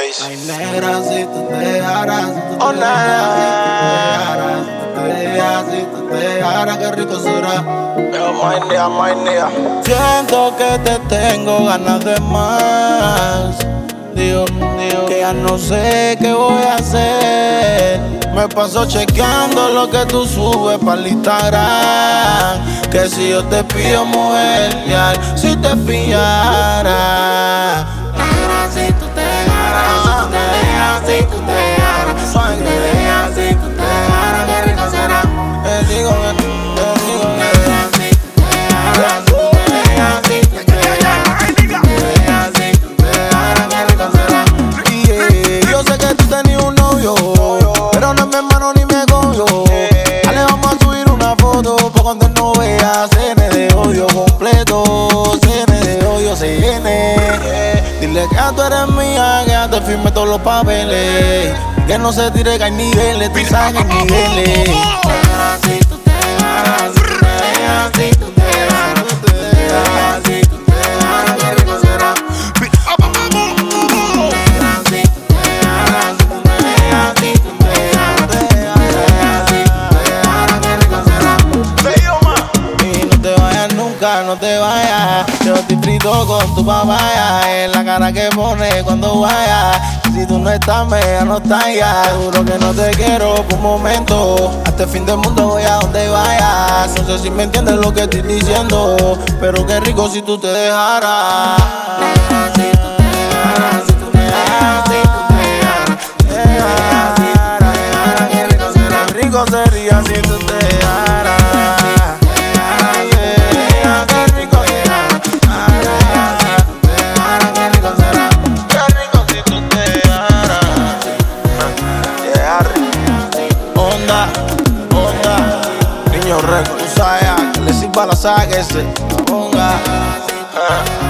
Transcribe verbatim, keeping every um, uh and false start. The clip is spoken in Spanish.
Face. Ay, negra, si tú te dejaras, si tú Oh, te nah. dejaras, si tú te dejaras, si tú te dejaras, qué rico será. Yo, my nigga, my nigga. Siento que te tengo ganas de más. Dios mío, que ya no sé qué voy a hacer. Me paso chequeando lo que tú subes para el Instagram. Que si yo te pido mujer, ya, si te pillara. Negra, si tú te dejaras, si tú te dejas, si tú te dejaras, si tú te dejas, si tú te dejaras, qué rico será. Te digo que, te digo que, si tú te dejaras, si tú te dejas, si tú te dejas, si tú te dejas, si tú te dejaras, qué rico será. Yeah, yo sé que tú tenías un novio, pero no es mi hermano ni me cogió. Dale, vamos a subir una foto, pa' cuando él no vea. C N de odio completo, C N de odio C N. Dile que tú eres mía, que ya te firme todos los papeles. Que no se tire que hay niveles, tú sabes que hay niveles. Negra, si tú te dejaras, si tú te dejas, si tú te dejas, si tú te dejas, si tú te dejas, qué rico será. Negra, si tú te dejaras, si tú te dejas, si tú te dejas, si tú te dejas, si tú te dejas, qué rico será. Y no te vayas nunca, no te vayas. Yo estoy frito con tu papaya. En la cara que pone cuando vayas. Si tú no estás, me ya no estás ya. Seguro que no te quiero por un momento. Hasta el fin del mundo voy a donde vayas. No sé si me entiendes lo que estoy diciendo, pero qué rico si tú te dejaras. Negra, si tú te dejaras, si tú te dejas, si tú te dejaras, si tú te dejas, si tú te dejaras, qué rico será. Qué rico sería si tú te dejaras. Onda, onda, niño récord, tú sabes, que le sirva la saga que se ponga.